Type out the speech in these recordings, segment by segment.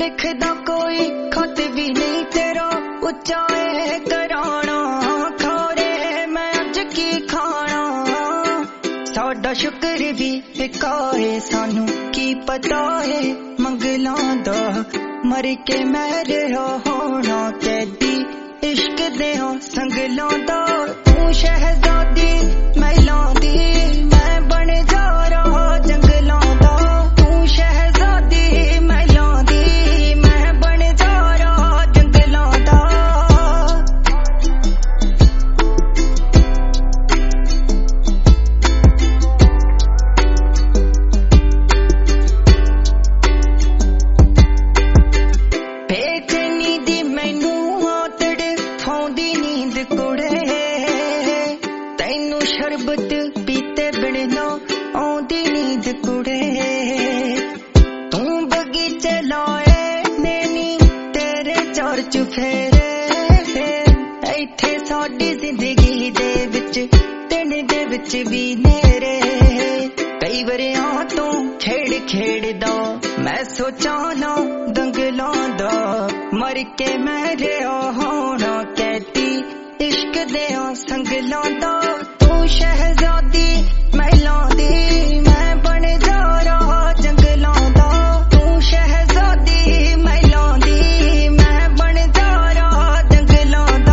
दिखदा कोई खत भी नहीं तेरा उच्चा है कराना खौरे मैं अज की खाना साडा शुक्र भी विकाए सानू की पता है मंगलां दा मर के मैं रहा होना कैदी इश्क दे संगलां दा तू शहजादी महलां दी मैं बन जा रहा जंगलां दा तू शहजादी महलां दी मैं बन जा रहा जंगलां दा बेचैनी दी मैनू आतड़ फाउंदी नींद कुड़े तैनू शरबत पीते बिना आउंदी नींद कुड़े तू बगीचे लाए नैनी तेरे चार चुफेरे इत्थे साडी जिंदगी दे विच दिन दे विच भी नेरे कई वरियां तू खेड़ खेड़दा मैं सोचा ना दंगलां दा मर के मैं रहा होना कैदी इश्क दे संगलां दा तू शहजादी महलां दी मैं बन जा रहा जंगलां दा तू शहजादी महलां दी मैं बन जा रहा जंगलां दा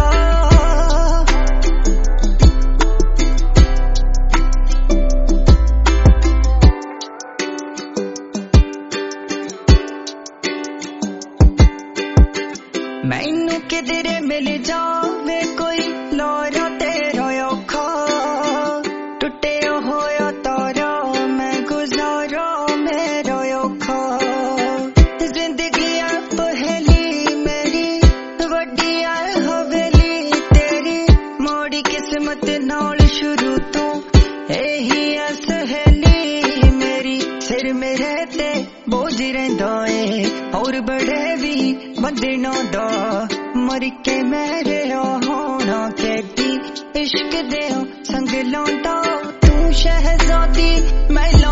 मैनू किधरे मिल जावे कोई लारा तेरा औखा टुटे होया तारा मैं गुजारा मेरा औखा जिंदगी है पहली मेरी वड्डी है हवेली तेरी मोड़ी किस्मत नाल शुरू तो यही है सहेली मेरी सिर मेरे ते बोझ रहिंदा है और बड़े भी बंदना दा मर के मैं रहा होना कैदी इश्क दे संगलां दा तू शहजादी मैं